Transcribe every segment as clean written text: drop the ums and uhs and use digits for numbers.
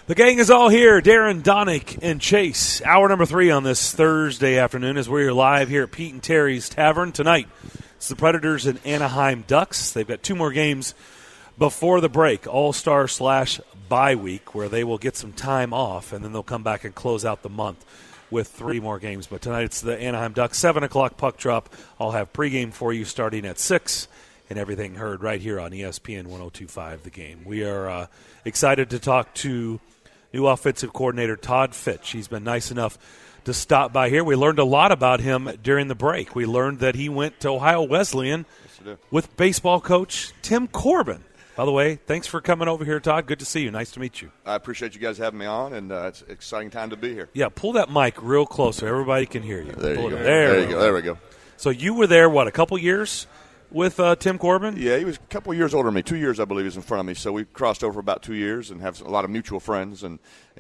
The gang is all here. Darren, Donick, and Chase. Hour number 3 on this Thursday afternoon as we're live here at Pete and Terry's Tavern. Tonight, it's the Predators and Anaheim Ducks. They've got 2 more games before the break, All-Star/bye week, where they will get some time off, and then they'll come back and close out the month with 3 more games. But tonight it's the Anaheim Ducks, 7 o'clock puck drop. I'll have pregame for you starting at 6, and everything heard right here on ESPN 102.5 The Game. We are excited to talk to new offensive coordinator Todd Fitch. He's been nice enough to stop by here. We learned a lot about him during the break. We learned that he went to Ohio Wesleyan with baseball coach Tim Corbin. By the way, thanks for coming over here, Todd. Good to see you. Nice to meet you. I appreciate you guys having me on, and it's an exciting time to be here. Yeah, pull that mic real close so everybody can hear you. There you go. There we go. So you were there, a couple years with Tim Corbin? Yeah, he was a couple of years older than me. 2 years, I believe, is in front of me. So we crossed over about 2 years and have a lot of mutual friends and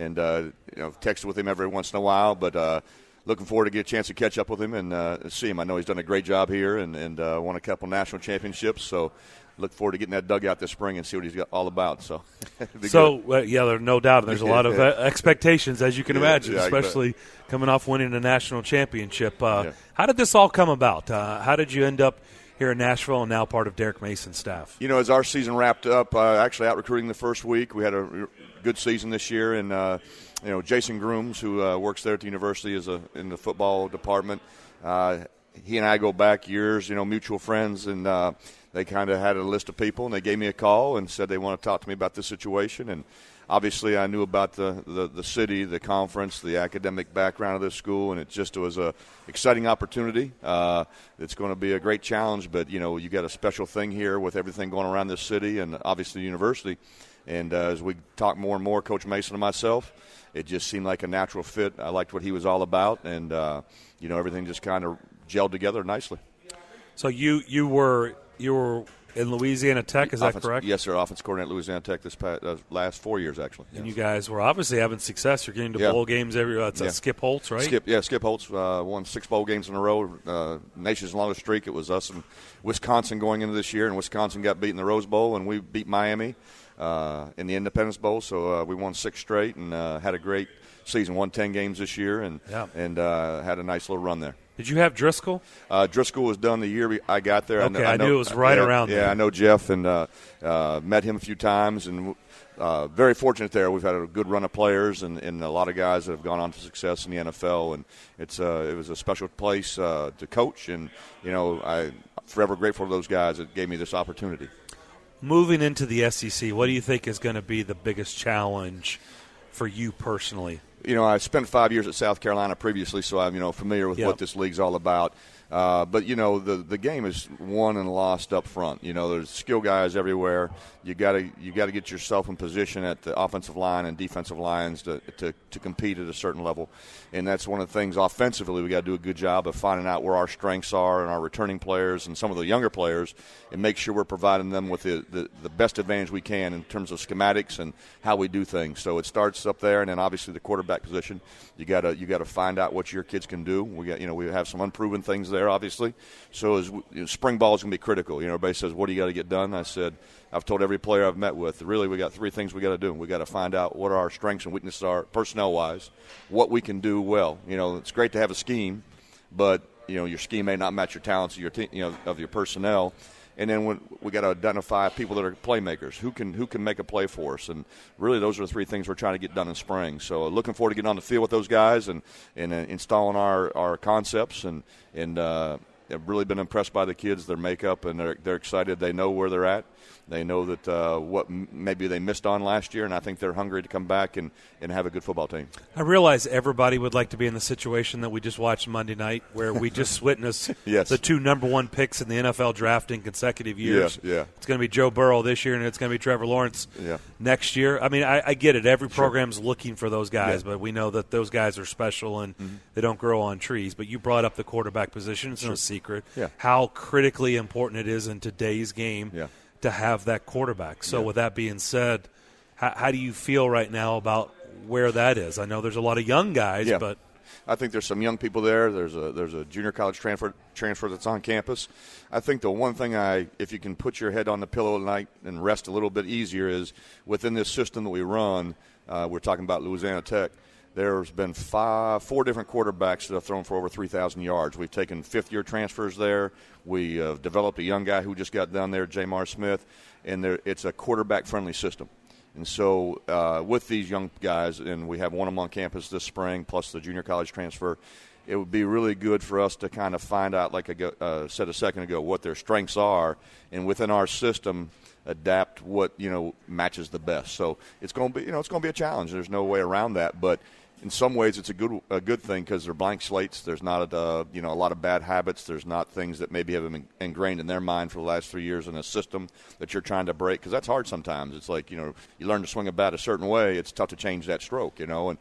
texted with him every once in a while. But looking forward to get a chance to catch up with him and see him. I know he's done a great job here and won a couple national championships. So look forward to getting that dugout this spring and see what he's all about. So, there's no doubt. And there's a lot of expectations, as you can imagine, especially coming off winning a national championship. How did this all come about? How did you end up here in Nashville and now part of Derek Mason's staff? As our season wrapped up, actually out recruiting the first week, we had a good season this year. And, Jason Grooms, who works there at the university in the football department, he and I go back years, mutual friends, and they kind of had a list of people, and they gave me a call and said they want to talk to me about this situation. And obviously I knew about the city, the conference, the academic background of this school, and it was a exciting opportunity. It's going to be a great challenge, but, you got a special thing here with everything going around this city and obviously the university. And as we talk more and more, Coach Mason and myself, it just seemed like a natural fit. I liked what he was all about, and, everything just kind of gelled together nicely. So you were in Louisiana Tech, is that correct? Yes, sir. Offense coordinator at Louisiana Tech this last 4 years, actually. And you guys were obviously having success. You're getting to bowl games every. Skip Holtz, right? Skip Holtz won 6 bowl games in a row. Nation's longest streak. It was us and Wisconsin going into this year, and Wisconsin got beat in the Rose Bowl, and we beat Miami in the Independence Bowl. So we won 6 straight and had a great season. Won 10 games this year and had a nice little run there. Did you have Driscoll? Driscoll was done the year I got there. Okay, I knew it was right around there. Yeah, I know Jeff and met him a few times, and very fortunate there. We've had a good run of players and a lot of guys that have gone on to success in the NFL, and it was a special place to coach, and I'm forever grateful to those guys that gave me this opportunity. Moving into the SEC, what do you think is going to be the biggest challenge for you personally? I spent 5 years at South Carolina previously, so I'm familiar with what this league's all about. But the game is won and lost up front. There's skill guys everywhere. You got to get yourself in position at the offensive line and defensive lines to compete at a certain level. And that's one of the things offensively we got to do a good job of finding out where our strengths are and our returning players and some of the younger players, and make sure we're providing them with the best advantage we can in terms of schematics and how we do things. So it starts up there, and then obviously the quarterback position. You got to find out what your kids can do. We have some unproven things there, obviously. So spring ball is going to be critical. Everybody says, what do you got to get done? I said, I've told every player I've met with, really we got 3 things we got to do. We got to find out what our strengths and weaknesses are personnel-wise, what we can do well. It's great to have a scheme, but your scheme may not match your talents of your team, of your personnel. And then we got to identify people that are playmakers, who can make a play for us. And really those are the 3 things we're trying to get done in spring. So looking forward to getting on the field with those guys and installing our concepts. And I've really been impressed by the kids, their makeup, and they're excited. They know where they're at. They know that what maybe they missed on last year, and I think they're hungry to come back and have a good football team. I realize everybody would like to be in the situation that we just watched Monday night, where we just witnessed the 2 number 1 picks in the NFL draft in consecutive years. Yeah. It's going to be Joe Burrow this year, and it's going to be Trevor Lawrence next year. I mean, I get it. Every program's looking for those guys, but we know that those guys are special and they don't grow on trees. But you brought up the quarterback position. It's no secret how critically important it is in today's game to have that quarterback. So with that being said, how do you feel right now about where that is? I know there's a lot of young guys, but I think there's some young people there. There's a junior college transfer that's on campus. I think the one thing if you can put your head on the pillow at night and rest a little bit easier, is within this system that we run, we're talking about Louisiana Tech. There's been 4 different quarterbacks that have thrown for over 3,000 yards. We've taken fifth-year transfers there. We developed a young guy who just got done there, Jamar Smith, and it's a quarterback-friendly system. And so with these young guys, and we have one of them on campus this spring, plus the junior college transfer, it would be really good for us to kind of find out, like I said a second ago, what their strengths are, and within our system adapt what matches the best. So it's going to be it's going to be a challenge. There's no way around that, but in some ways it's a good thing because they're blank slates. There's not a lot of bad habits. There's not things that maybe have been ingrained in their mind for the last 3 years in a system that you're trying to break, because that's hard sometimes. It's like you learn to swing a bat a certain way. It's tough to change that stroke, and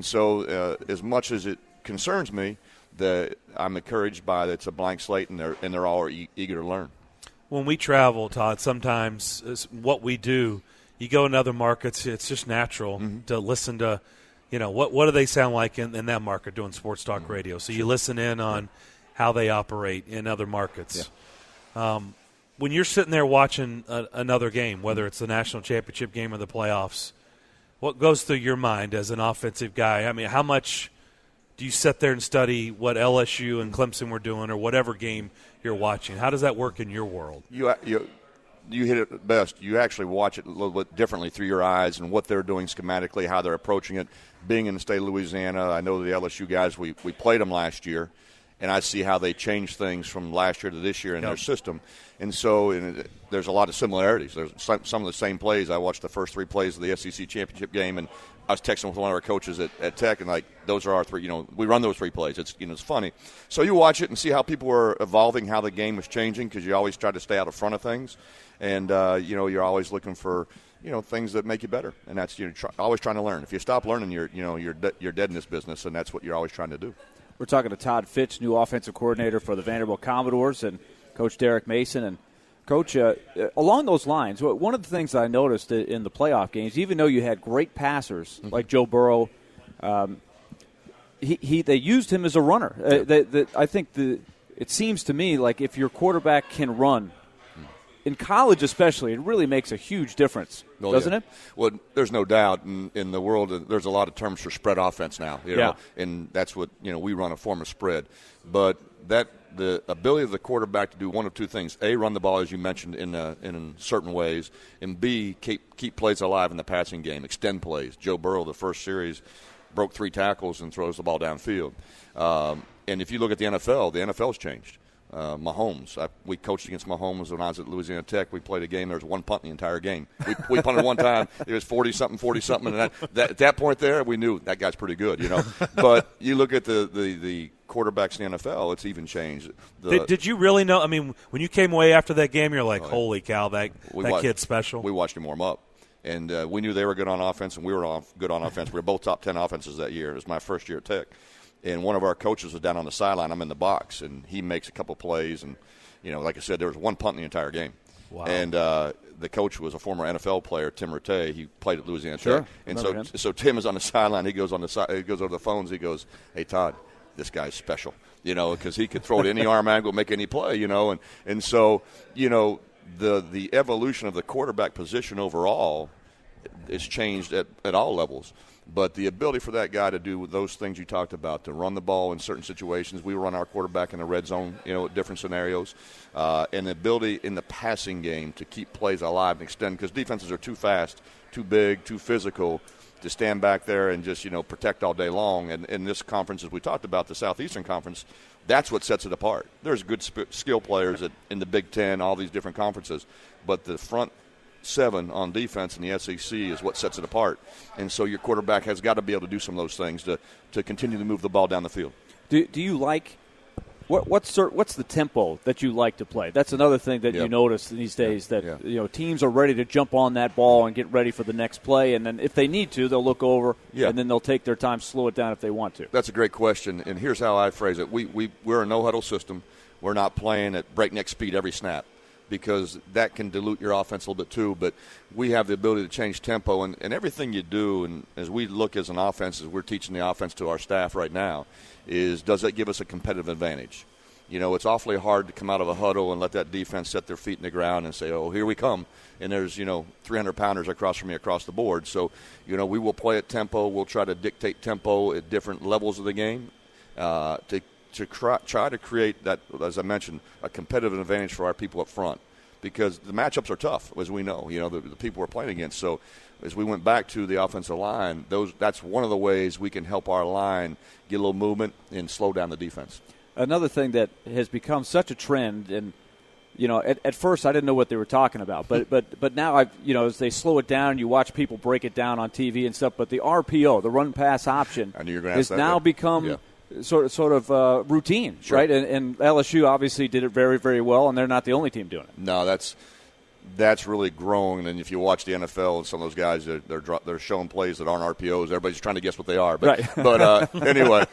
so as much as it concerns me, that I'm encouraged by that it's a blank slate and they're all eager to learn. When we travel, Todd, sometimes what we do, you go in other markets, it's just natural to listen to, what do they sound like in that market doing sports talk radio. So you listen in on how they operate in other markets. Yeah. When you're sitting there watching another game, whether it's the national championship game or the playoffs, what goes through your mind as an offensive guy? I mean, how much do you sit there and study what LSU and Clemson were doing or whatever game you're watching? How does that work in your world? You hit it best. You actually watch it a little bit differently through your eyes and what they're doing schematically, how they're approaching it. Being in the state of Louisiana, I know the LSU guys, we played them last year, and I see how they changed things from last year to this year in their system. And so there's a lot of similarities. There's some of the same plays. I watched the first 3 plays of the SEC championship game, and I was texting with one of our coaches at Tech, and like, those are our 3. We run those 3 plays. It's it's funny. So you watch it and see how people are evolving, how the game is changing, because you always try to stay out in front of things, and you're always looking for things that make you better, and that's always trying to learn. If you stop learning, you're dead in this business, and that's what you're always trying to do. We're talking to Todd Fitch, new offensive coordinator for the Vanderbilt Commodores, and Coach Derek Mason. And Coach, along those lines, one of the things that I noticed in the playoff games, even though you had great passers like Joe Burrow, they used him as a runner. I think it seems to me like if your quarterback can run, in college especially, it really makes a huge difference, doesn't it? Well, there's no doubt in the world there's a lot of terms for spread offense now, and that's what we run, a form of spread. But the ability of the quarterback to do one of 2 things: A, run the ball, as you mentioned, in certain ways, and B, keep plays alive in the passing game, extend plays. Joe Burrow, the first series, broke 3 tackles and throws the ball downfield. And if you look at the NFL's changed. Mahomes. We coached against Mahomes when I was at Louisiana Tech. We played a game. There was 1 punt in the entire game. We punted one time. It was 40-something, and at that point there, we knew that guy's pretty good, But you look at the quarterbacks in the NFL, it's even changed. Did you really know? I mean, when you came away after that game, you're like, holy cow, that kid's special. We watched him warm up. And we knew they were good on offense, and we were good on offense. We were both top 10 offenses that year. It was my first year at Tech. And one of our coaches was down on the sideline. I'm in the box, and he makes a couple plays. And, like I said, there was 1 punt in the entire game. Wow. And the coach was a former NFL player, Tim Rattay. He played at Louisiana Tech. And so Tim is on the sideline. He goes over the phones. He goes, "Hey, Todd, this guy's special," because he could throw it any arm angle, make any play, And so, the evolution of the quarterback position overall is changed at all levels. But the ability for that guy to do those things you talked about, to run the ball in certain situations, we run our quarterback in the red zone, at different scenarios, and the ability in the passing game to keep plays alive and extend, because defenses are too fast, too big, too physical to stand back there and just, protect all day long. And in this conference, as we talked about, the Southeastern Conference, that's what sets it apart. There's good skill players in the Big Ten, all these different conferences, but the front 7 on defense in the SEC is what sets it apart. And so your quarterback has got to be able to do some of those things to continue to move the ball down the field. Do you like what's the tempo that you like to play? That's another thing that you notice these days, that teams are ready to jump on that ball and get ready for the next play, and then if they need to, they'll look over and then they'll take their time, slow it down if they want to. That's a great question, and here's how I phrase it. We're a no-huddle system. We're not playing at breakneck speed every snap, because that can dilute your offense a little bit too. But we have the ability to change tempo, and everything you do, and as we look as an offense, as we're teaching the offense to our staff right now, is does that give us a competitive advantage? It's awfully hard to come out of a huddle and let that defense set their feet in the ground and say, oh, here we come. And there's, 300-pounders across from me across the board. So, we will play at tempo. We'll try to dictate tempo at different levels of the game to try to create that, as I mentioned, a competitive advantage for our people up front. Because the matchups are tough, as we know, the people we're playing against. So as we went back to the offensive line, that's one of the ways we can help our line get a little movement and slow down the defense. Another thing that has become such a trend, and at first I didn't know what they were talking about, but now as they slow it down, you watch people break it down on TV and stuff. But the RPO, the run pass option, has now become. Yeah. Sort of routine, sure. Right? And LSU obviously did it very, very well, and they're not the only team doing it. No, that's really grown. And if you watch the NFL, some of those guys they're showing plays that aren't RPOs. Everybody's trying to guess what they are. But, right. But anyway,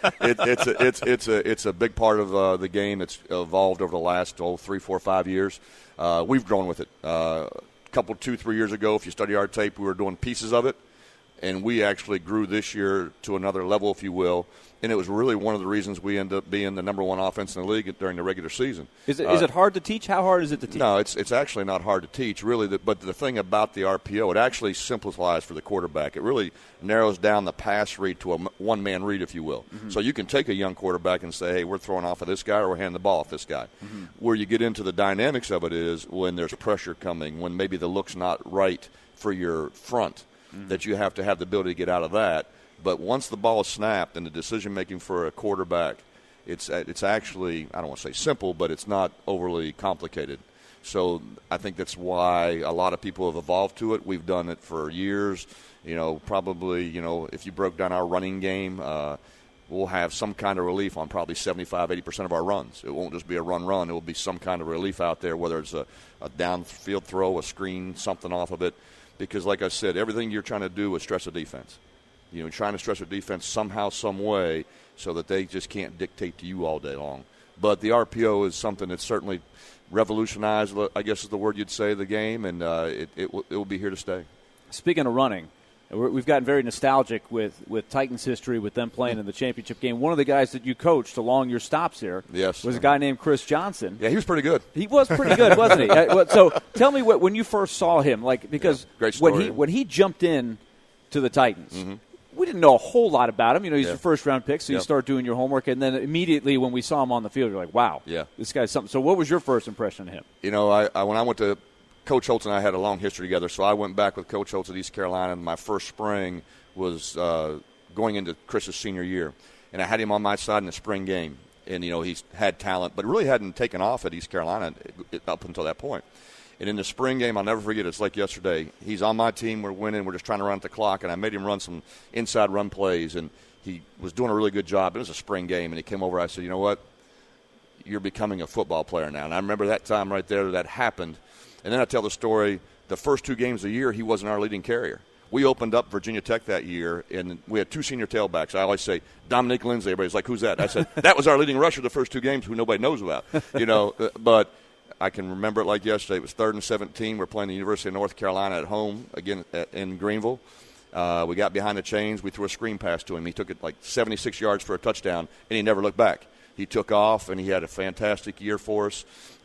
it's a big part of the game. It's evolved over the last 3, 4, 5 years. We've grown with it. A couple, 2, 3 years ago, if you study our tape, we were doing pieces of it, and we actually grew this year to another level, if you will. And it was really one of the reasons we ended up being the number one offense in the league during the regular season. Is it hard to teach? How hard is it to teach? No, it's actually not hard to teach, really. But the thing about the RPO, it actually simplifies for the quarterback. It really narrows down the pass read to a one-man read, if you will. Mm-hmm. So you can take a young quarterback and say, hey, we're throwing off of this guy or we're handing the ball off this guy. Mm-hmm. Where you get into the dynamics of it is when there's pressure coming, when maybe the look's not right for your front, that you have to have the ability to get out of that. But once the ball is snapped and the decision-making for a quarterback, it's actually, I don't want to say simple, but it's not overly complicated. So I think that's why a lot of people have evolved to it. We've done it for years. Probably, if you broke down our running game, we'll have some kind of relief on probably 75, 80% of our runs. It won't just be a run. It will be some kind of relief out there, whether it's a downfield throw, a screen, something off of it. Because, like I said, everything you're trying to do is stress a defense. Trying to stress a defense somehow, some way, so that they just can't dictate to you all day long. But the RPO is something that's certainly revolutionized, I guess is the word you'd say, the game, and it will be here to stay. Speaking of running, we've gotten very nostalgic with Titans history, with them playing in the championship game. One of the guys that you coached along your stops here was a guy named Chris Johnson. Yeah, he was pretty good. He was pretty good, wasn't he? So tell me when you first saw him, because great story. when he jumped in to the Titans, we didn't know a whole lot about him. He's your first-round pick, so you start doing your homework. And then immediately when we saw him on the field, you're like, wow, this guy's something. So what was your first impression of him? When I went to Coach Holtz and I had a long history together, so I went back with Coach Holtz at East Carolina, and my first spring was going into Chris's senior year. And I had him on my side in the spring game. And, he's had talent, but really hadn't taken off at East Carolina up until that point. And in the spring game, I'll never forget, it's like yesterday. He's on my team. We're winning. We're just trying to run at the clock. And I made him run some inside run plays. And he was doing a really good job. It was a spring game. And he came over. I said, you know what? You're becoming a football player now. And I remember that time right there that happened. And then I tell the story, the first 2 games of the year, he wasn't our leading carrier. We opened up Virginia Tech that year, and we had 2 senior tailbacks. I always say, Dominique Lindsay. Everybody's like, who's that? I said, that was our leading rusher the first 2 games who nobody knows about. But I can remember it like yesterday. It was 3rd and 17. We're playing the University of North Carolina at home, again in Greenville. We got behind the chains. We threw a screen pass to him. He took it like 76 yards for a touchdown, and he never looked back. He took off, and he had a fantastic year for us.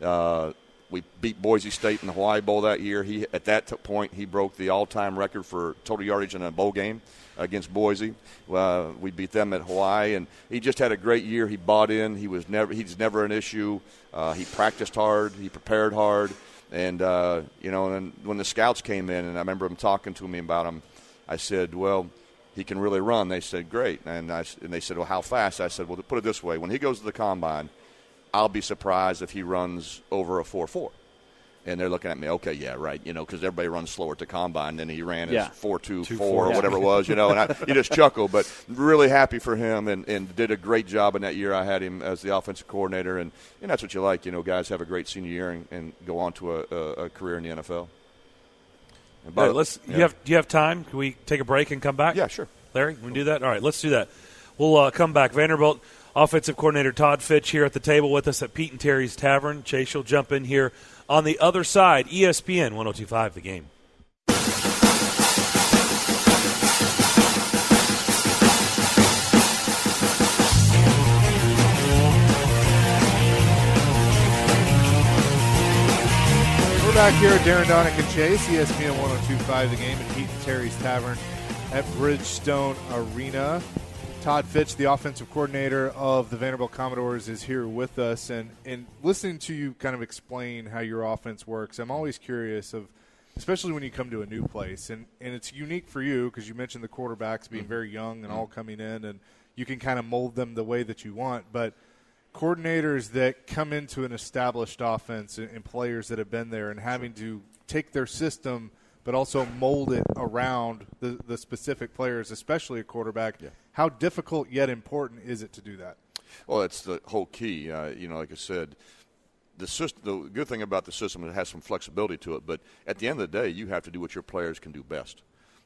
We beat Boise State in the Hawaii Bowl that year. At that point, he broke the all-time record for total yardage in a bowl game against Boise. We beat them at Hawaii, and he just had a great year. He bought in. He's never an issue. He practiced hard. He prepared hard. And, and when the scouts came in, and I remember them talking to me about him, I said, well, he can really run. They said, great. And they said, well, how fast? I said, well, to put it this way, when he goes to the combine, I'll be surprised if he runs over a 4.4. And they're looking at me, okay, yeah, right, because everybody runs slower at the combine than he ran his 4.24 or whatever it was, and you just chuckle. But really happy for him and did a great job in that year. I had him as the offensive coordinator, and that's what you like, guys have a great senior year and go on to a career in the NFL. Do you have time? Can we take a break and come back? Yeah, sure. Larry, we can do that? All right, let's do that. We'll come back. Vanderbilt offensive coordinator Todd Fitch here at the table with us at Pete and Terry's Tavern. Chase, you'll jump in here on the other side. ESPN 102.5 The Game. back here at Darren, Donick, and Chase, ESPN 102.5, The Game at Pete and Terry's Tavern at Bridgestone Arena. Todd Fitch, the offensive coordinator of the Vanderbilt Commodores, is here with us. And listening to you kind of explain how your offense works, I'm always curious of, especially when you come to a new place. And it's unique for you because you mentioned the quarterbacks being very young and all coming in, and you can kind of mold them the way that you want. But coordinators that come into an established offense and players that have been there and having to take their system but also mold it around the specific players, especially a quarterback, how difficult yet important is it to do that? Well, that's the whole key. Like I said, the good thing about the system is it has some flexibility to it, but at the end of the day, you have to do what your players can do best.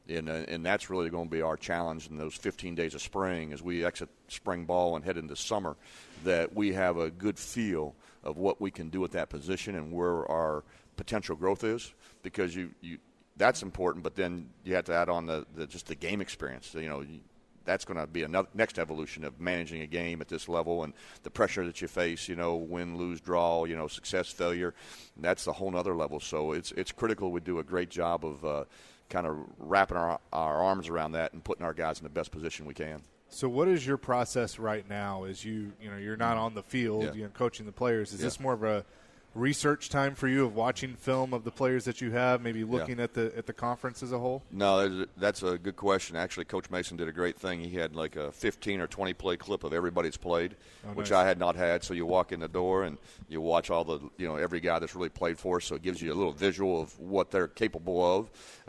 And that's really going to be our challenge in those 15 days of spring as we exit spring ball and head into summer, that we have a good feel of what we can do at that position and where our potential growth is, because that's important, but then you have to add on just the game experience. That's going to be another next evolution of managing a game at this level and the pressure that you face, win, lose, draw, success, failure. That's a whole other level. So it's critical we do a great job of kind of wrapping our arms around that and putting our guys in the best position we can. So what is your process right now as you're not on the field, coaching the players? Is this more of a research time for you of watching film of the players that you have, maybe looking at the conference as a whole? No, that's a good question. Actually, Coach Mason did a great thing. He had like a 15 or 20 play clip of everybody that's played, which I had not had. So you walk in the door and you watch all the every guy that's really played for us. So it gives you a little visual of what they're capable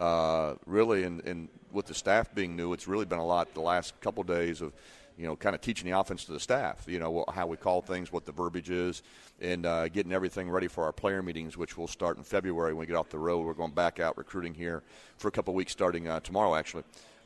of. Really, and with the staff being new, it's really been a lot the last couple of days of kind of teaching the offense to the staff, how we call things, what the verbiage is, and getting everything ready for our player meetings, which will start in February when we get off the road. We're going back out recruiting here for a couple of weeks starting tomorrow, actually.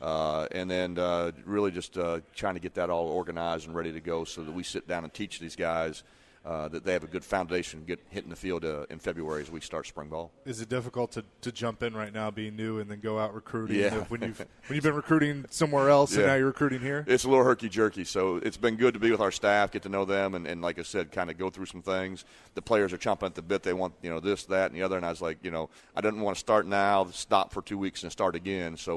And then really just trying to get that all organized and ready to go so that we sit down and teach these guys that they have a good foundation hitting the field in February as we start spring ball. Is it difficult to jump in right now being new and then go out recruiting when you've been recruiting somewhere else and now you're recruiting here? It's a little herky-jerky, so it's been good to be with our staff, get to know them, and like I said, kind of go through some things. The players are chomping at the bit. They want this, that, and the other, and I was like, I didn't want to start now, stop for 2 weeks and start again. So,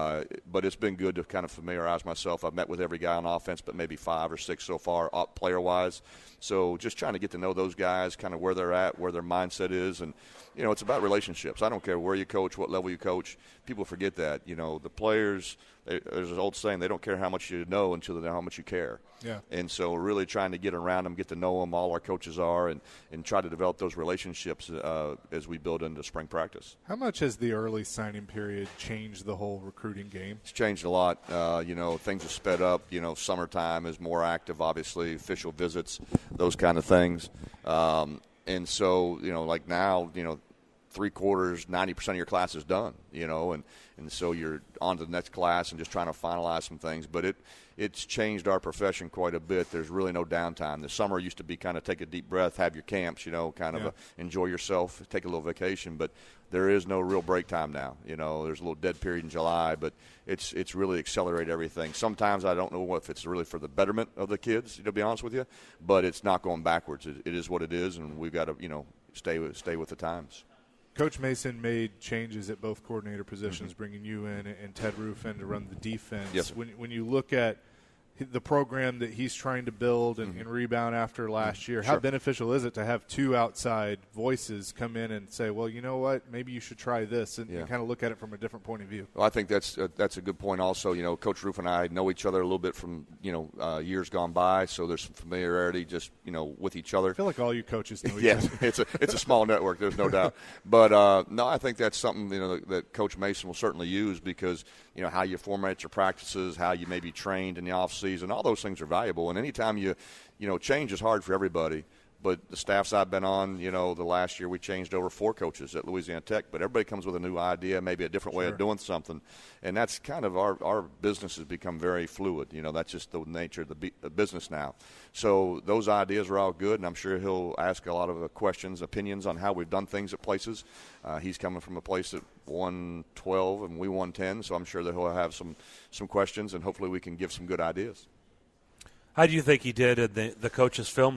but it's been good to kind of familiarize myself. I've met with every guy on offense, but maybe 5 or 6 so far, player-wise. So just trying to get to know those guys, kind of where they're at, where their mindset is. And, it's about relationships. I don't care where you coach, what level you coach. People forget that. The players, there's an old saying, they don't care how much you know until they know how much you care. Yeah. And so really trying to get around them, get to know them, all our coaches are, and try to develop those relationships as we build into spring practice. How much has the early signing period changed the whole recruiting game? It's changed a lot. Things have sped up. Summertime is more active, obviously, official visits, those kind of things. And so, like now, 3/4, 90% of your class is done, and so you're on to the next class and just trying to finalize some things. But it's changed our profession quite a bit. There's really no downtime. The summer used to be kind of take a deep breath, have your camps, enjoy yourself, take a little vacation. But there is no real break time now. There's a little dead period in July, but it's really accelerated everything. Sometimes I don't know if it's really for the betterment of the kids, to be honest with you, but it's not going backwards. It is what it is, and we've got to, stay with the times. Coach Mason made changes at both coordinator positions, bringing you in and Ted Roof in to run the defense. Yes, when you look at the program that he's trying to build and rebound after last year, how beneficial is it to have two outside voices come in and say, well, you know what, maybe you should try this and kind of look at it from a different point of view? Well, I think that's a good point also. Coach Roof and I know each other a little bit from, years gone by, so there's some familiarity just, with each other. I feel like all you coaches know each other. It's a small network, there's no doubt. But, no, I think that's something, that Coach Mason will certainly use because, how you format your practices, how you may be trained in the offseason, all those things are valuable. And anytime change is hard for everybody. But the staffs I've been on, the last year we changed over 4 coaches at Louisiana Tech. But everybody comes with a new idea, maybe a different way of doing something. And that's kind of our business has become very fluid. That's just the nature of the business now. So those ideas are all good, and I'm sure he'll ask a lot of questions, opinions on how we've done things at places. He's coming from a place that won 12 and we won 10, so I'm sure that he'll have some questions, and hopefully we can give some good ideas. How do you think he did in the coach's film room?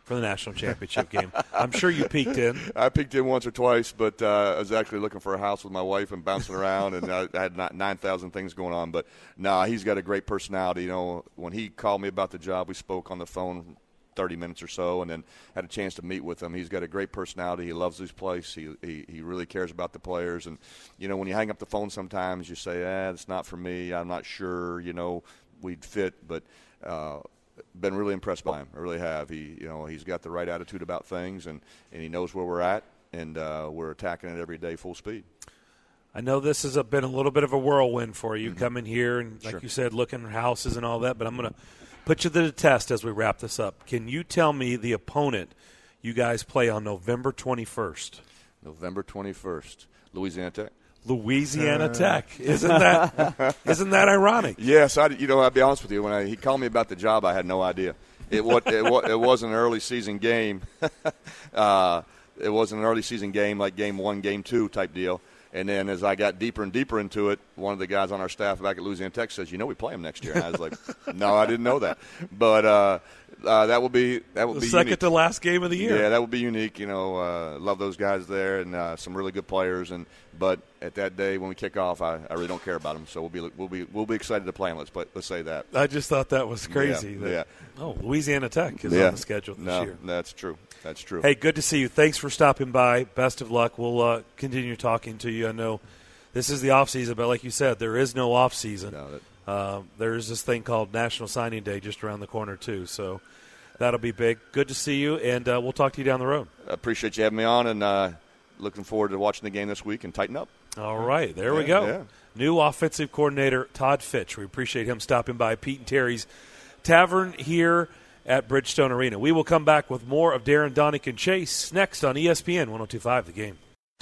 for the national championship game. I'm sure you peeked in. I peeked in once or twice, but I was actually looking for a house with my wife and bouncing around, and I had 9,000 things going on. But, he's got a great personality. You know, when he called me about the job, we spoke on the phone 30 minutes or so and then had a chance to meet with him. He's got a great personality. He loves his place. He really cares about the players. And, you know, when you hang up the phone sometimes, you say, it's not for me. I'm not sure, we'd fit. But been really impressed by him. I really have. He's got the right attitude about things, and he knows where we're at, and we're attacking it every day full speed. I know this has been a little bit of a whirlwind for you coming here and, like you said, looking at houses and all that, but I'm going to put you to the test as we wrap this up. Can you tell me the opponent you guys play on November 21st? November 21st, Louisiana Tech. Louisiana Tech. Isn't that ironic? Yes, I'll be honest with you. When he called me about the job, I had no idea. It was an early season game. It was an early season game, like game 1, game 2 type deal. And then as I got deeper and deeper into it, one of the guys on our staff back at Louisiana Tech says, we play them next year. And I was like, no, I didn't know that. But that will be the second unique. to last game of the year. Yeah, that would be unique. Love those guys there and some really good players. But at that day when we kick off, I really don't care about them. So we'll be excited to play them. Let's say that. I just thought that was crazy. Louisiana Tech is on the schedule this year. That's true. That's true. Hey, good to see you. Thanks for stopping by. Best of luck. We'll continue talking to you. I know this is the off season, but like you said, there is no off season. There is this thing called National Signing Day just around the corner too. So that'll be big. Good to see you, and we'll talk to you down the road. I appreciate you having me on, and looking forward to watching the game this week and tighten up. All right, there we go. Yeah. New offensive coordinator Todd Fitch. We appreciate him stopping by Pete and Terry's Tavern here at Bridgestone Arena. We will come back with more of Darren, Donick, and Chase next on ESPN 102.5 The Game.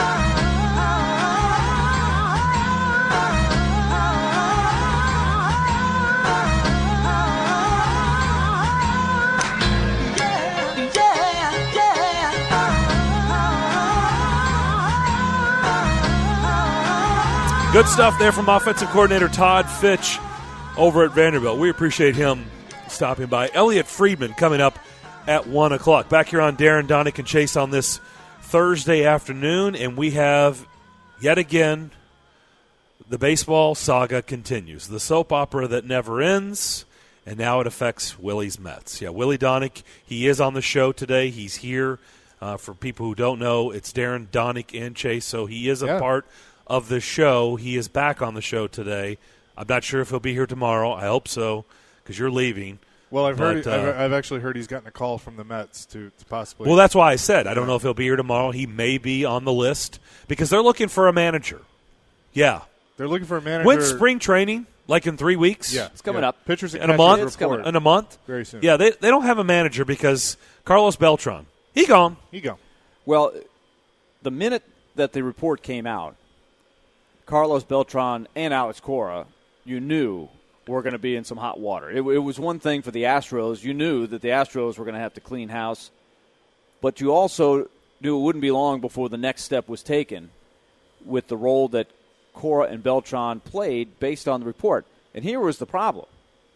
Good stuff there from offensive coordinator Todd Fitch over at Vanderbilt. We appreciate him stopping by. Elliot Friedman coming up at 1 o'clock. Back here on Darren, Donick, and Chase on this Thursday afternoon, and we have, yet again, the baseball saga continues. The soap opera that never ends, and now it affects Willie's Mets. Yeah, Willie Donick, he is on the show today. He's here. For people who don't know, it's Darren, Donick, and Chase, so he is a part of the show. He is back on the show today. I'm not sure if he'll be here tomorrow. I hope so, because you're leaving. Well, I've actually heard he's gotten a call from the Mets to possibly. Well, that's why I said I don't know if he'll be here tomorrow. He may be on the list because they're looking for a manager. Yeah, they're looking for a manager. When's spring training? Like in 3 weeks? Yeah, it's coming up. Pitchers in a month. In a month. Very soon. Yeah, they don't have a manager because Carlos Beltran. He gone. Well, the minute that the report came out, Carlos Beltran and Alex Cora, you knew were going to be in some hot water. It was one thing for the Astros. You knew that the Astros were going to have to clean house. But you also knew it wouldn't be long before the next step was taken with the role that Cora and Beltran played based on the report. And here was the problem.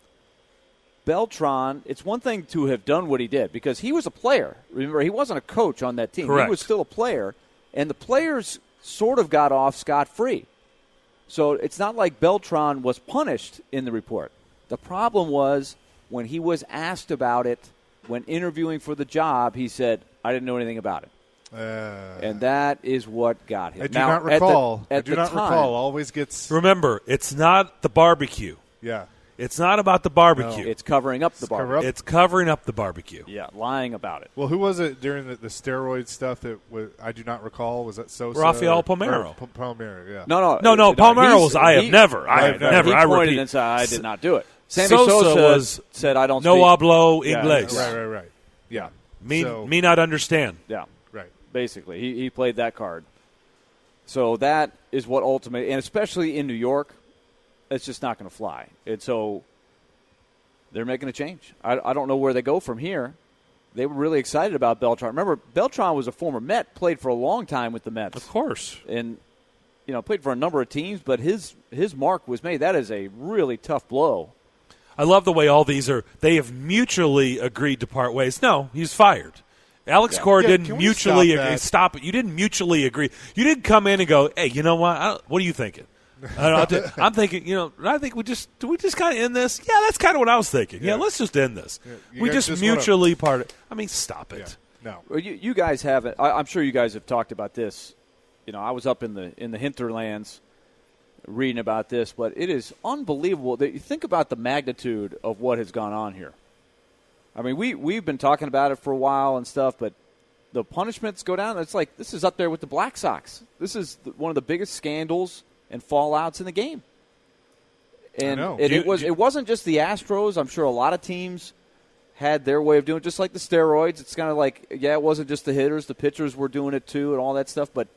Beltran, it's one thing to have done what he did because he was a player. Remember, he wasn't a coach on that team. Correct. He was still a player. And the players sort of got off scot-free. So it's not like Beltran was punished in the report. The problem was when he was asked about it, when interviewing for the job, he said, I didn't know anything about it. And that is what got him. I do not recall. At the time, always gets. Remember, it's not the barbecue. Yeah. It's not about the barbecue. No. It's covering up the barbecue. It's covering up the barbecue. Yeah, lying about it. Well, who was it during the steroid stuff that I do not recall? Was that Sosa? Rafael Palmeiro. Palmeiro, yeah. No. Palmeiro was, I have never. He I pointed repeat. and said, I did not do it. Sammy Sosa was said, I don't no speak. hablo inglés. Right. Yeah. Me not understand. Yeah. Right. Basically, he played that card. So that is what ultimately, and especially in New York, it's just not going to fly. And so they're making a change. I don't know where they go from here. They were really excited about Beltran. Remember, Beltran was a former Met, played for a long time with the Mets. Of course. And, played for a number of teams, but his mark was made. That is a really tough blow. I love the way all these are. They have mutually agreed to part ways. No, he's fired. Alex Cora didn't mutually agree. Stop it. You didn't mutually agree. You didn't come in and go, hey, you know what? What are you thinking? I'm thinking, I think we just kind of end this? Yeah, that's kind of what I was thinking. Yeah, let's just end this. Yeah, we just mutually parted. I mean, stop it. Yeah. No. Well, you guys haven't. I'm sure you guys have talked about this. I was up in the hinterlands reading about this, but it is unbelievable that you think about the magnitude of what has gone on here. I mean, we've been talking about it for a while and stuff, but the punishments go down. It's like this is up there with the Black Sox. This is one of the biggest scandals and fallouts in the game. And it wasn't just the Astros. I'm sure a lot of teams had their way of doing it, just like the steroids. It's kind of like, it wasn't just the hitters. The pitchers were doing it too and all that stuff. But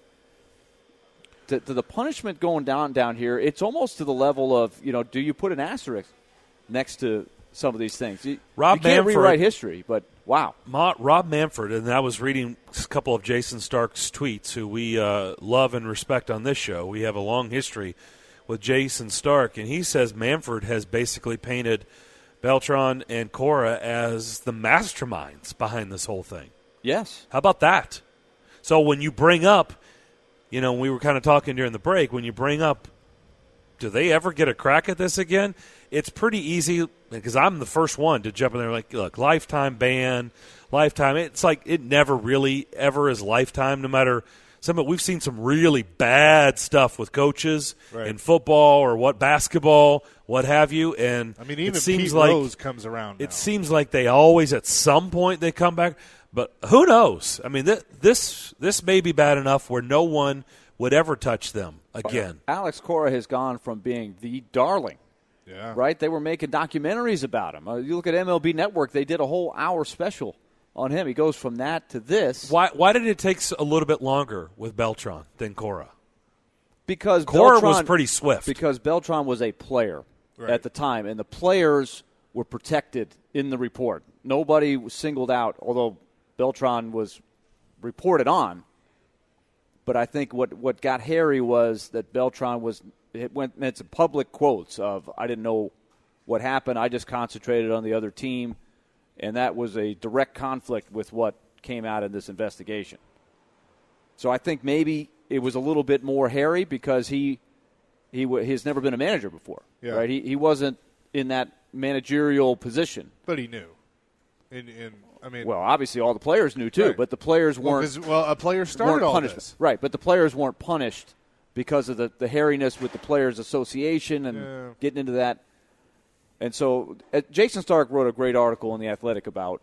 to the punishment going down here, it's almost to the level of, do you put an asterisk next to some of these things? You can't rewrite history, but wow. Rob Manfred, and I was reading a couple of Jason Stark's tweets, who we love and respect on this show. We have a long history with Jason Stark, and he says Manfred has basically painted Beltran and Cora as the masterminds behind this whole thing. Yes. How about that? So when you bring up, we were kind of talking during the break, when you bring up, do they ever get a crack at this again? It's pretty easy, because I'm the first one to jump in there like, look, lifetime ban, lifetime. It's like it never really ever is lifetime, no matter we've seen some really bad stuff with coaches in football or basketball, what have you. And I mean, even it seems Pete like Rose comes around now. It seems like they always, at some point, they come back. But who knows? I mean, this may be bad enough where no one would ever touch them again. Alex Cora has gone from being the darling. Yeah. Right? They were making documentaries about him. You look at MLB Network, they did a whole hour special on him. He goes from that to this. Why did it take a little bit longer with Beltran than Cora? Because Cora was pretty swift. Because Beltran was a player at the time, and the players were protected in the report. Nobody was singled out, although Beltran was reported on. But I think what got hairy was that Beltran meant some public quotes of, I didn't know what happened, I just concentrated on the other team, and that was a direct conflict with what came out in this investigation. So I think maybe it was a little bit more hairy because he's never been a manager before. Yeah. Right? He wasn't in that managerial position. But he knew. Well, obviously all the players knew too, but the players weren't. A player started all this. Right, but the players weren't punished because of the hairiness with the Players Association and getting into that. And so Jason Stark wrote a great article in The Athletic about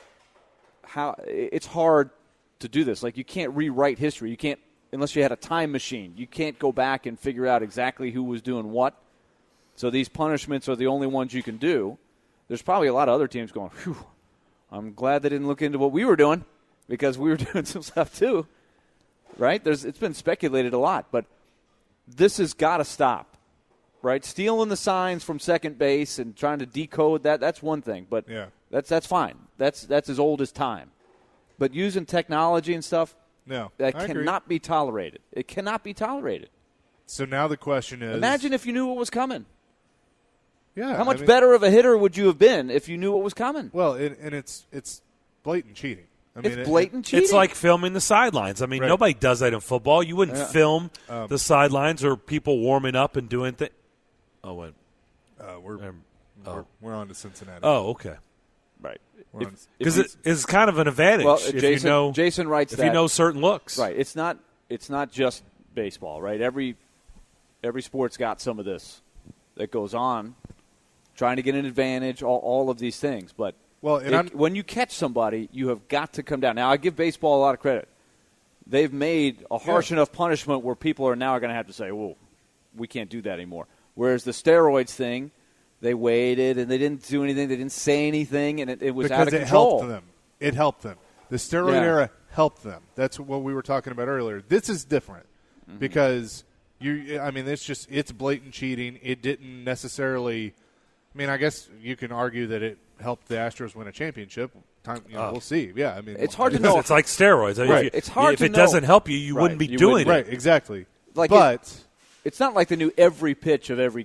how it's hard to do this. Like, you can't rewrite history. You can't, unless you had a time machine. You can't go back and figure out exactly who was doing what. So these punishments are the only ones you can do. There's probably a lot of other teams going, whew, I'm glad they didn't look into what we were doing, because we were doing some stuff too. Right? It's been speculated a lot, but this has got to stop. Right? Stealing the signs from second base and trying to decode that's one thing, but that's fine. That's as old as time. But using technology and stuff, that cannot be tolerated. It cannot be tolerated. So now the question is, imagine if you knew what was coming. Yeah. How much better of a hitter would you have been if you knew what was coming? Well, and it's blatant cheating. It's blatant cheating. It's like filming the sidelines. I mean, nobody does that in football. You wouldn't film the sidelines or people warming up and doing things. Oh, what? We're on to Cincinnati. Oh, okay. Right. Because it's kind of an advantage if Jason writes if you know certain looks. Right. It's not just baseball, right? Every sport's got some of this that goes on, trying to get an advantage, all of these things. But when you catch somebody, you have got to come down. Now, I give baseball a lot of credit. They've made a harsh enough punishment where people are now going to have to say, "Whoa, we can't do that anymore." Whereas the steroids thing, they waited and they didn't do anything. They didn't say anything, and it was out of control. Because it helped them. The steroid era helped them. That's what we were talking about earlier. This is different because it's blatant cheating. It didn't necessarily. I mean, I guess you can argue that it helped the Astros win a championship. We'll see. Yeah, I mean, it's hard to know. It's like steroids. Right. It's hard if it doesn't help you, you wouldn't be doing it. Right, exactly. It's not like they knew every pitch of every game.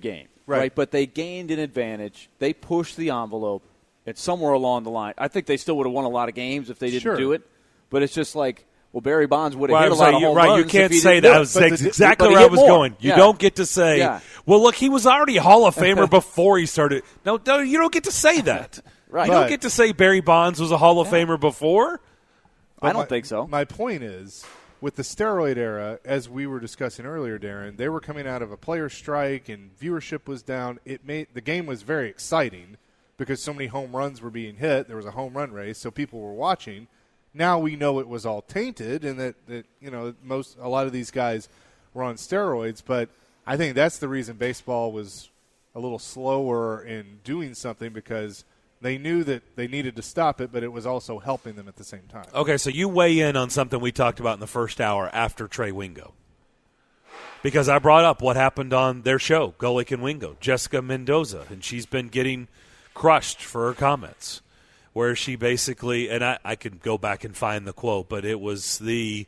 right? But they gained an advantage. They pushed the envelope, and somewhere along the line, I think they still would have won a lot of games if they didn't do it. But it's just like, well, Barry Bonds would have hit a lot of home runs. You can't say that. That's exactly where I was going. You don't get to say, well, look, he was already a Hall of Famer before he started. No, you don't get to say that. Right. You don't get to say Barry Bonds was a Hall of Famer before. I don't think so. My point is, with the steroid era, as we were discussing earlier, Darren, they were coming out of a player strike and viewership was down. The game was very exciting because so many home runs were being hit. There was a home run race, so people were watching. Now we know it was all tainted and that a lot of these guys were on steroids, but I think that's the reason baseball was a little slower in doing something, because they knew that they needed to stop it, but it was also helping them at the same time. Okay, so you weigh in on something we talked about in the first hour after Trey Wingo. Because I brought up what happened on their show, Golic and Wingo, Jessica Mendoza, and she's been getting crushed for her comments, where she basically, and I could go back and find the quote, but it was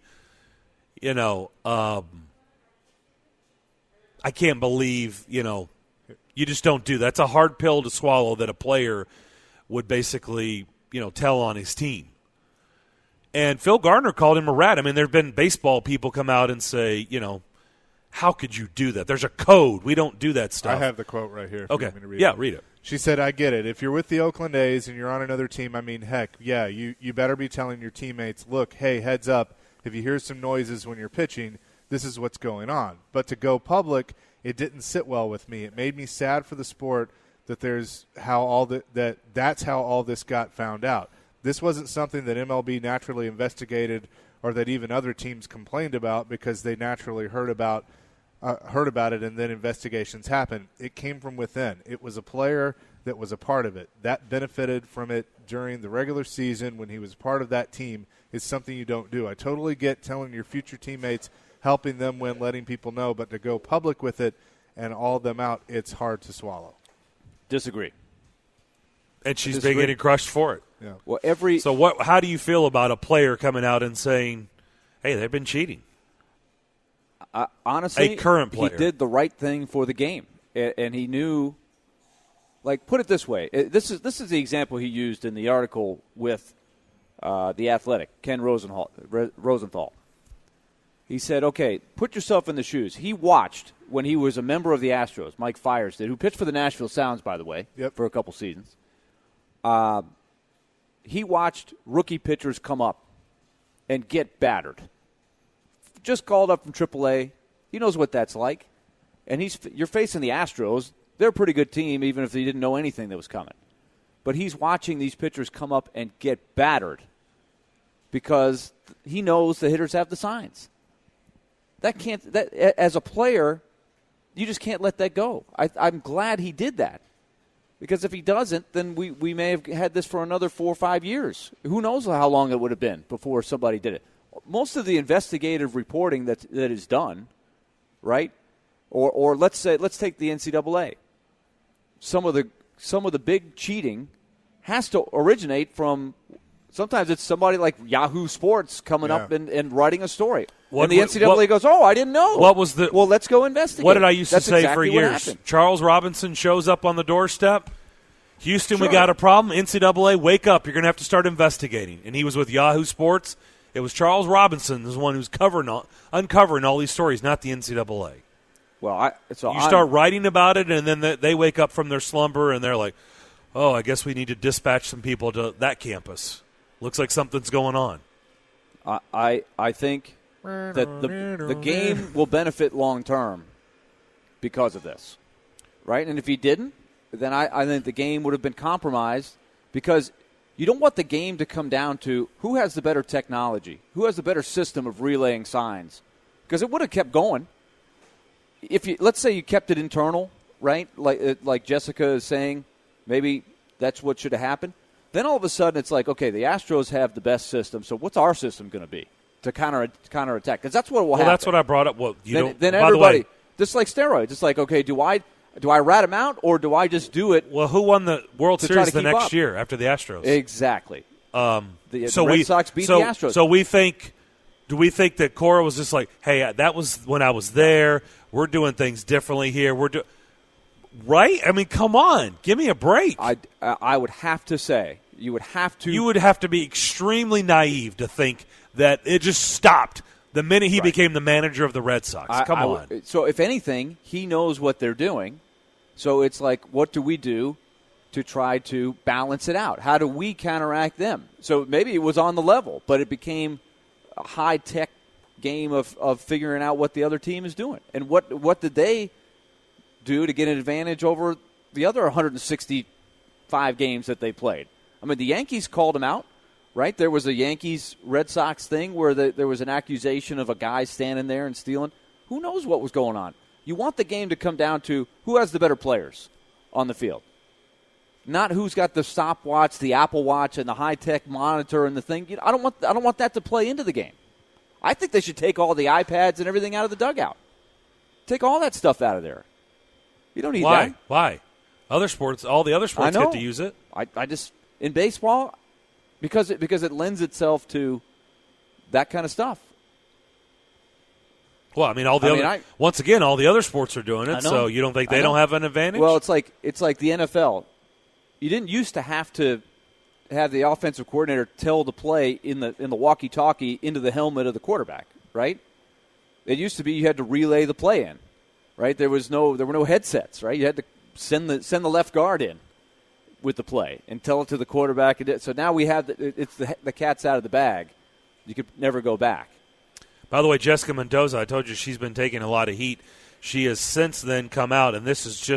I can't believe, you just don't do that. That's a hard pill to swallow that a player would basically, tell on his team. And Phil Garner called him a rat. I mean, there have been baseball people come out and say, how could you do that? There's a code. We don't do that stuff. I have the quote right here. Okay. Read it. She said, I get it. If you're with the Oakland A's and you're on another team, I mean, heck, yeah, you better be telling your teammates, look, hey, heads up, if you hear some noises when you're pitching, this is what's going on. But to go public, it didn't sit well with me. It made me sad for the sport that that's how all this got found out. This wasn't something that MLB naturally investigated or that even other teams complained about because they naturally heard about it and then investigations happened. It came from within. It was a player that was a part of it. That benefited from it during the regular season when he was part of that team is something you don't do. I totally get telling your future teammates, helping them win, letting people know, but to go public with it and all them out, it's hard to swallow. Disagree. And she's been getting crushed for it. Yeah. Well, how do you feel about a player coming out and saying, hey, they've been cheating? Honestly, a current player. He did the right thing for the game, and he knew. Like, put it this way: this is the example he used in the article with the Athletic, Ken Rosenthal. He said, "Okay, put yourself in the shoes." He watched when he was a member of the Astros. Mike Fiers did, who pitched for the Nashville Sounds, by the way, for a couple seasons. He watched rookie pitchers come up and get battered. Just called up from AAA. He knows what that's like. And you're facing the Astros. They're a pretty good team, even if they didn't know anything that was coming. But he's watching these pitchers come up and get battered because he knows the hitters have the signs. As a player, you just can't let that go. I'm glad he did that. Because if he doesn't, then we may have had this for another 4 or 5 years. Who knows how long it would have been before somebody did it. Most of the investigative reporting that is done, right? Or let's take the NCAA. Some of the big cheating has to originate from. Sometimes it's somebody like Yahoo Sports coming up and writing a story. And the NCAA goes, "Oh, I didn't know." Well, let's go investigate. What did I used to say exactly for years? Charles Robinson shows up on the doorstep. Houston, we got a problem. NCAA, wake up! You're going to have to start investigating. And he was with Yahoo Sports. It was Charles Robinson, the one who's uncovering all these stories, not the NCAA. Well, you start writing about it, and then they wake up from their slumber, and they're like, "Oh, I guess we need to dispatch some people to that campus. Looks like something's going on." I think that the game will benefit long term because of this, right? And if he didn't, then I think the game would have been compromised because you don't want the game to come down to who has the better technology, who has the better system of relaying signs, because it would have kept going. Let's say you kept it internal, right? Like Jessica is saying, maybe that's what should have happened. Then all of a sudden it's like, okay, the Astros have the best system, so what's our system going to be to counterattack? Because that's what will happen. Well, that's what I brought up. Well, then everybody, just like steroids, it's like, okay, do I rat him out or do I just do it? Well, who won the World Series the next year after the Astros? Exactly. The Red Sox beat the Astros. So do we think that Cora was just like, hey, that was when I was there. We're doing things differently here. Right? I mean, come on. Give me a break. I would have to say, you would have to be extremely naive to think that it just stopped the minute he became the manager of the Red Sox. Come on. So if anything, he knows what they're doing. So it's like, what do we do to try to balance it out? How do we counteract them? So maybe it was on the level, but it became a high-tech game of figuring out what the other team is doing. And what did they do to get an advantage over the other 165 games that they played? I mean, the Yankees called them out, right? There was a Yankees-Red Sox thing where there was an accusation of a guy standing there and stealing. Who knows what was going on? You want the game to come down to who has the better players on the field. Not who's got the stopwatch, the Apple Watch, and the high-tech monitor and the thing. I don't want that to play into the game. I think they should take all the iPads and everything out of the dugout. Take all that stuff out of there. You don't need that. Why? Other sports, all the other sports get to use it. I just in baseball because it lends itself to that kind of stuff. Well, I mean, all the other sports are doing it, so you don't think they don't have an advantage? Well, it's like the NFL. You didn't used to have to have the offensive coordinator tell the play in the walkie-talkie into the helmet of the quarterback, right? It used to be you had to relay the play in, right? There were no headsets, right? You had to send the left guard in with the play and tell it to the quarterback. So now we have it's the cat's out of the bag. You could never go back. By the way, Jessica Mendoza, I told you she's been taking a lot of heat. She has since then come out, and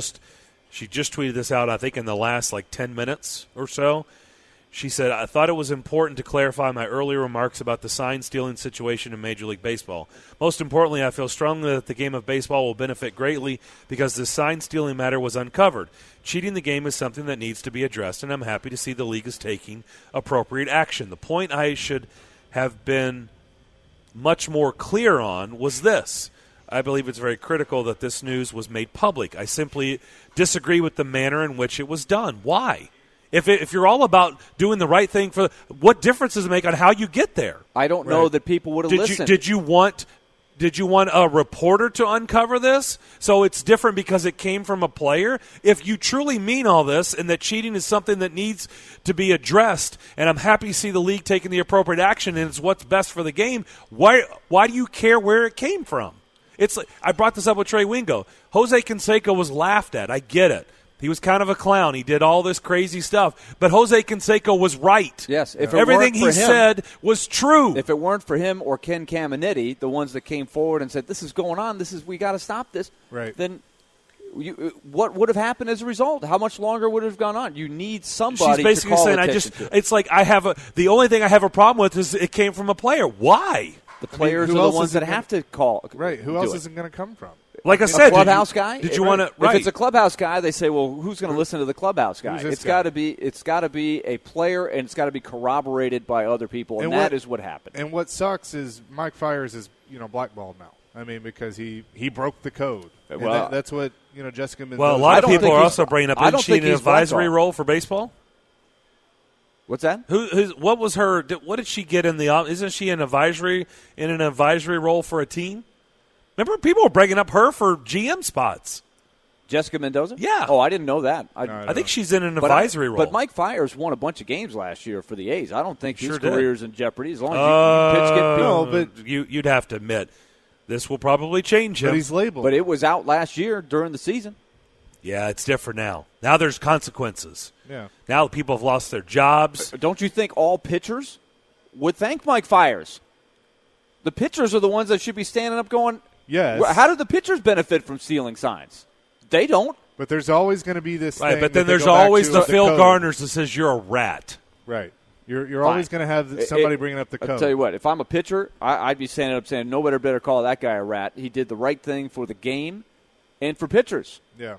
she just tweeted this out, I think, in the last 10 minutes or so. She said, I thought it was important to clarify my earlier remarks about the sign-stealing situation in Major League Baseball. Most importantly, I feel strongly that the game of baseball will benefit greatly because the sign-stealing matter was uncovered. Cheating the game is something that needs to be addressed, and I'm happy to see the league is taking appropriate action. The point I should have been much more clear on was this. I believe it's very critical that this news was made public. I simply disagree with the manner in which it was done. Why? If you're all about doing the right thing, what difference does it make on how you get there? I don't know that people would have listened. Did you want a reporter to uncover this? So it's different because it came from a player? If you truly mean all this and that cheating is something that needs to be addressed, and I'm happy to see the league taking the appropriate action and it's what's best for the game, why do you care where it came from? It's like, I brought this up with Trey Wingo. Jose Canseco was laughed at. I get it. He was kind of a clown. He did all this crazy stuff. But Jose Canseco was right. Yes. If everything he said was true. If it weren't for him or Ken Caminiti, the ones that came forward and said, this is going on, we got to stop this, right, then what would have happened as a result? How much longer would it have gone on? You need somebody She's basically to call saying, it's like the only thing I have a problem with is it came from a player. Why? The players are the ones that have to call. Right. Who else is it going to come from? Like I said, a clubhouse guy. Did you want to? Right. If it's a clubhouse guy, they say, "Well, who's going to listen to the clubhouse guy?" It's got to be a player, and it's got to be corroborated by other people, and that is what happened. And what sucks is Mike Fiers is blackballed now. I mean, because he broke the code. Well, that's what Jessica Mendoza. Well, a lot of people are also bringing up. Isn't she in an advisory role for baseball? What's that? What was her? What did she get in the? Isn't she in an advisory role for a team? Remember, people were bringing up her for GM spots. Jessica Mendoza? Yeah. Oh, I didn't know that. I think she's in an advisory role. But Mike Fiers won a bunch of games last year for the A's. I don't think his career's in jeopardy as long as you pitch get no, but you'd have to admit this will probably change him. But he's labeled. But it was out last year during the season. Yeah, it's different now. Now there's consequences. Yeah. Now people have lost their jobs. Don't you think all pitchers would thank Mike Fiers? The pitchers are the ones that should be standing up going, yes. How do the pitchers benefit from stealing signs? They don't. But there's always going to be this right, thing. But then there's always the Phil Garners that says you're a rat. Right. You're always going to have somebody bringing up the code. I'll tell you what, if I'm a pitcher, I'd be standing up saying, nobody better call that guy a rat. He did the right thing for the game and for pitchers. Yeah.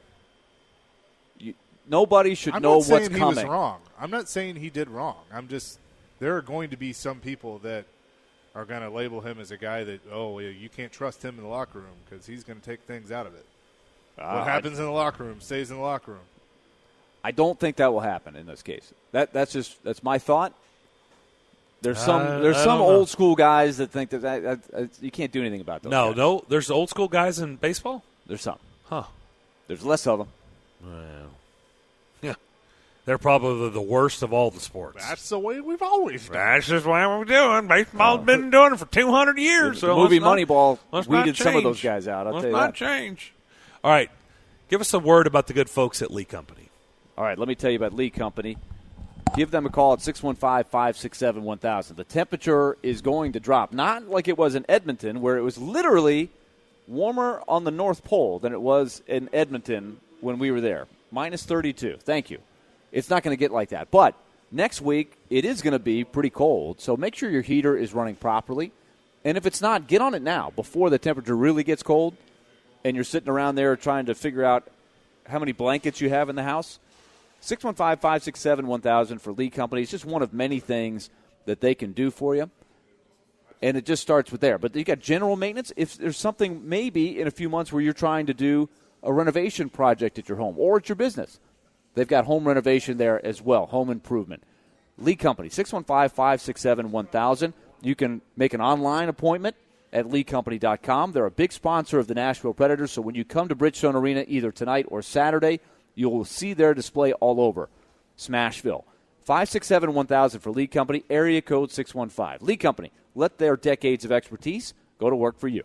Nobody should know what's coming. I'm not saying he was wrong. I'm not saying he did wrong. There are going to be some people that are going to label him as a guy that, you can't trust him in the locker room because he's going to take things out of it. What happens in the locker room stays in the locker room. I don't think that will happen in this case. That's my thought. There's some old school guys that think that you can't do anything about those. No, there's old school guys in baseball. There's some. Huh. There's less of them. Well, yeah. They're probably the worst of all the sports. That's the way we've always done. That's just what we're doing. Baseball's been doing it for 200 years. The movie Moneyball weeded some of those guys out. Let's not change. All right. Give us a word about the good folks at Lee Company. All right, let me tell you about Lee Company. Give them a call at 615-567-1000. The temperature is going to drop. Not like it was in Edmonton, where it was literally warmer on the North Pole than it was in Edmonton when we were there. Minus 32. Thank you. It's not going to get like that. But next week, it is going to be pretty cold, so make sure your heater is running properly. And if it's not, get on it now before the temperature really gets cold and you're sitting around there trying to figure out how many blankets you have in the house. 615-567-1000 for Lee Company. It's just one of many things that they can do for you. And it just starts with there. But you got general maintenance. If there's something maybe in a few months where you're trying to do a renovation project at your home or at your business, they've got home renovation there as well, home improvement. Lee Company, 615-567-1000. You can make an online appointment at leecompany.com. They're a big sponsor of the Nashville Predators, so when you come to Bridgestone Arena either tonight or Saturday, you'll see their display all over Smashville. 567-1000 for Lee Company, area code 615. Lee Company, let their decades of expertise go to work for you.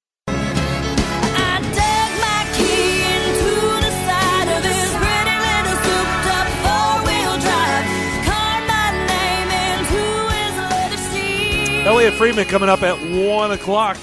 Elliot Friedman coming up at 1 o'clock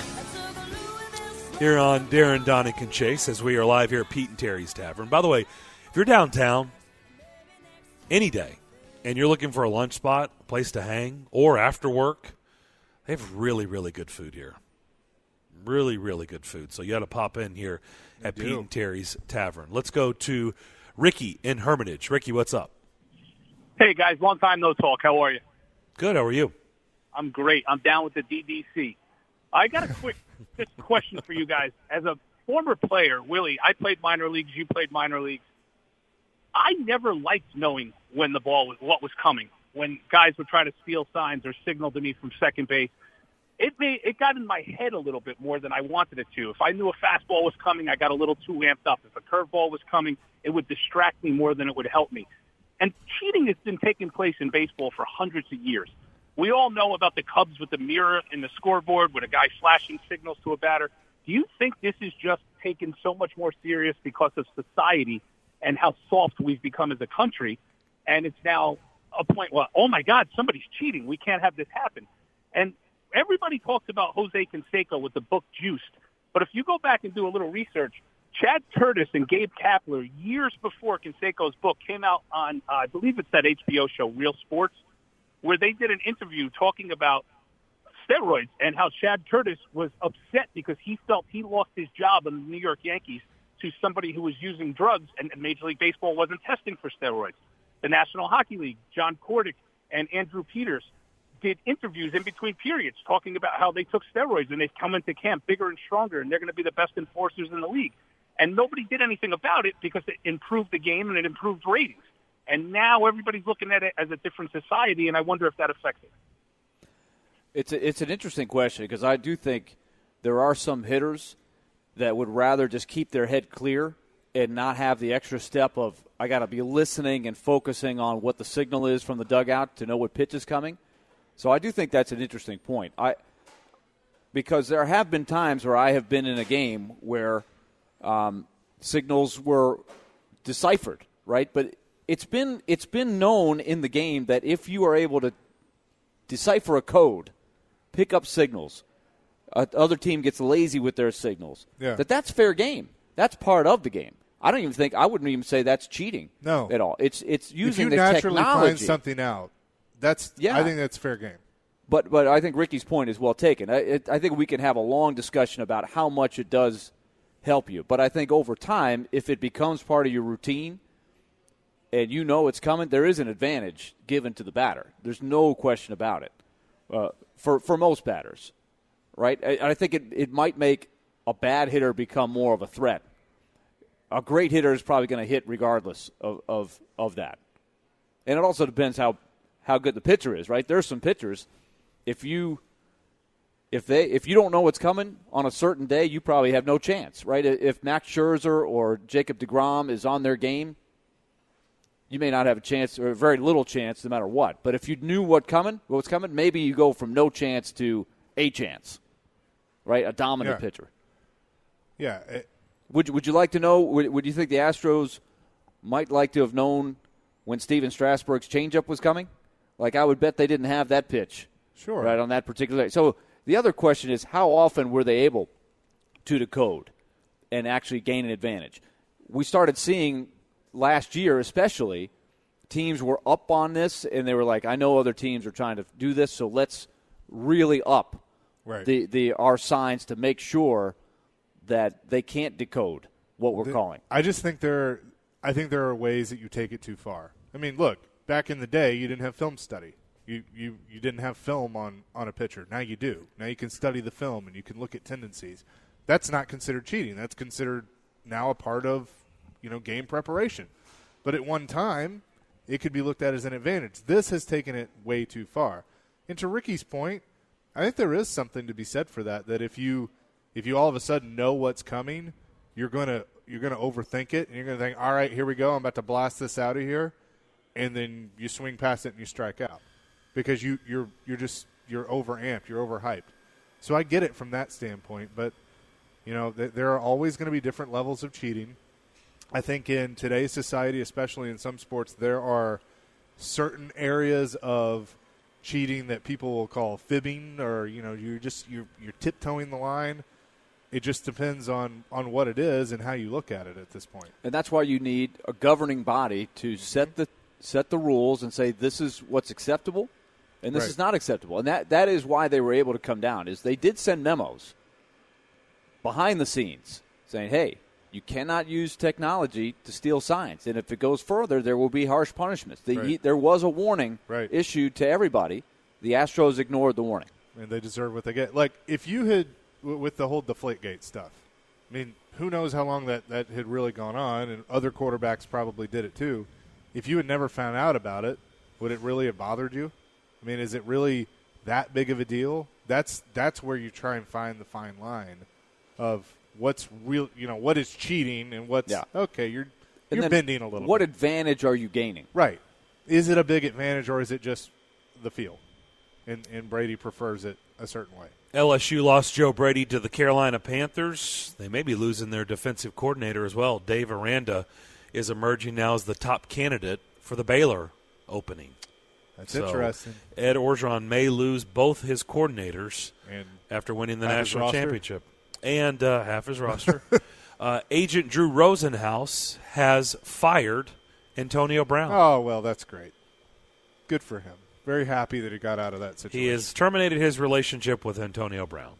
here on Darren, Donick, and Chase as we are live here at Pete and Terry's Tavern. By the way, if you're downtown any day and you're looking for a lunch spot, a place to hang, or after work, they have really, really good food here. Really, really good food. So you got to pop in here at Pete and Terry's Tavern. Let's go to Ricky in Hermitage. Ricky, what's up? Hey, guys. Long time no talk. How are you? Good. How are you? I'm great. I'm down with the DDC. I got a quick just question for you guys. As a former player, Willie, I played minor leagues. You played minor leagues. I never liked knowing when the ball was, what was coming. When guys would try to steal signs or signal to me from second base, it got in my head a little bit more than I wanted it to. If I knew a fastball was coming, I got a little too amped up. If a curveball was coming, it would distract me more than it would help me. And cheating has been taking place in baseball for hundreds of years. We all know about the Cubs with the mirror in the scoreboard with a guy flashing signals to a batter. Do you think this is just taken so much more serious because of society and how soft we've become as a country? And it's now a point, well, oh, my God, somebody's cheating. We can't have this happen. And everybody talks about Jose Canseco with the book Juiced. But if you go back and do a little research, Chad Curtis and Gabe Kapler, years before Canseco's book, came out on, I believe it's that HBO show, Real Sports, where they did an interview talking about steroids and how Chad Curtis was upset because he felt he lost his job in the New York Yankees to somebody who was using drugs, and Major League Baseball wasn't testing for steroids. The National Hockey League, John Kordick and Andrew Peters did interviews in between periods talking about how they took steroids and they've come into camp bigger and stronger and they're going to be the best enforcers in the league. And nobody did anything about it because it improved the game and it improved ratings. And now everybody's looking at it as a different society, and I wonder if that affects it. It's an interesting question because I do think there are some hitters that would rather just keep their head clear and not have the extra step of I got to be listening and focusing on what the signal is from the dugout to know what pitch is coming. So I do think that's an interesting point. Because there have been times where I have been in a game where signals were deciphered, right? But it's been known in the game that if you are able to decipher a code, pick up signals, other team gets lazy with their signals, that's fair game. That's part of the game. I wouldn't even say that's cheating at all. It's using the technology. If you naturally find something out, I think that's fair game. But I think Ricky's point is well taken. I think we can have a long discussion about how much it does help you. But I think over time, if it becomes part of your routine and you know it's coming, there is an advantage given to the batter. There's no question about it for most batters, right? I think it might make a bad hitter become more of a threat. A great hitter is probably going to hit regardless of that. And it also depends how good the pitcher is, right? There's some pitchers, if you if you don't know what's coming on a certain day, you probably have no chance, right? If Max Scherzer or Jacob deGrom is on their game, you may not have a chance or very little chance no matter what. But if you knew what was coming, maybe you go from no chance to a chance, right? A dominant pitcher. Yeah. Would you like to know, would you think the Astros might like to have known when Steven Strasburg's changeup was coming? Like, I would bet they didn't have that pitch. Sure. Right, on that particular day. So the other question is, how often were they able to decode and actually gain an advantage? We started seeing last year especially, teams were up on this, and they were like, I know other teams are trying to do this, so let's really up our signs to make sure that they can't decode what we're calling. I just think there are ways that you take it too far. I mean, look, back in the day, you didn't have film study. You didn't have film on a pitcher. Now you do. Now you can study the film and you can look at tendencies. That's not considered cheating. That's considered now a part of game preparation. But at one time, it could be looked at as an advantage. This has taken it way too far. And to Ricky's point, I think there is something to be said for that. That if you all of a sudden know what's coming, you're gonna overthink it, and you're gonna think, all right, here we go. I'm about to blast this out of here, and then you swing past it and you strike out because you're overamped, you're overhyped. So I get it from that standpoint, but there are always going to be different levels of cheating. I think in today's society, especially in some sports, there are certain areas of cheating that people will call fibbing, or you're tiptoeing the line. It just depends on what it is and how you look at it at this point. And that's why you need a governing body to set the rules and say this is what's acceptable and this is not acceptable. And that is why they were able to come down, is they did send memos behind the scenes saying, hey, you cannot use technology to steal signs. And if it goes further, there will be harsh punishments. There was a warning issued to everybody. The Astros ignored the warning. And they deserve what they get. Like, if you had, with the whole Deflategate stuff, I mean, who knows how long that had really gone on, and other quarterbacks probably did it too. If you had never found out about it, would it really have bothered you? I mean, is it really that big of a deal? That's where you try and find the fine line of what's real, what is cheating and what's okay. You're bending a little. What bit. advantage are you gaining? Right. Is it a big advantage or is it just the feel? And Brady prefers it a certain way. LSU lost Joe Brady to the Carolina Panthers. They may be losing their defensive coordinator as well. Dave Aranda is emerging now as the top candidate for the Baylor opening. That's interesting. Ed Orgeron may lose both his coordinators after winning the national championship. And half his roster. Agent Drew Rosenhaus has fired Antonio Brown. Oh, well, that's great. Good for him. Very happy that he got out of that situation. He has terminated his relationship with Antonio Brown.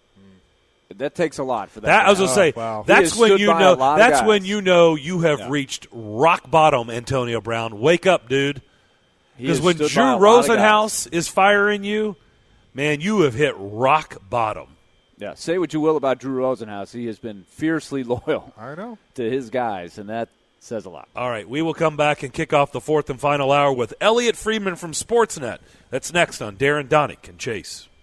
That takes a lot for that. I was going to say, wow. That's when you know. That's when you know you have reached rock bottom, Antonio Brown. Wake up, dude. Because when Drew Rosenhaus is firing you, man, you have hit rock bottom. Yeah, say what you will about Drew Rosenhaus. He has been fiercely loyal to his guys, and that says a lot. All right, we will come back and kick off the fourth and final hour with Elliot Friedman from Sportsnet. That's next on Darren Donick and Chase.